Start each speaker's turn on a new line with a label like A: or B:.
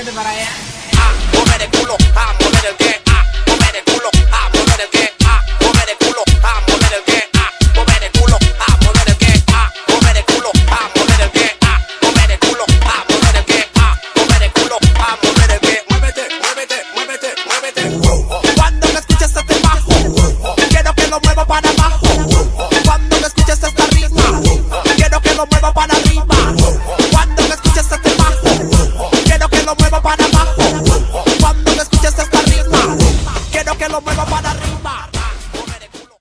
A: vete para allá.
B: Mover el culo, mover el que, mover el culo, mover el que.